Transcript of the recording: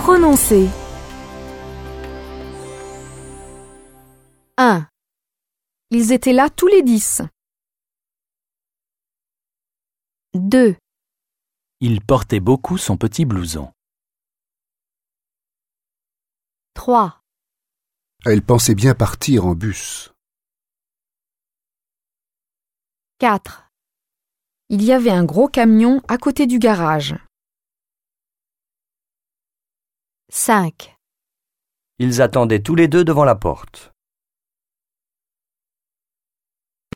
Prononcer. 1. Ils étaient là tous les 10. 2. Il portait beaucoup son petit blouson. 3. Elle pensait bien partir en bus. 4. Il y avait un gros camion à côté du garage. 5. Ils attendaient tous les deux devant la porte.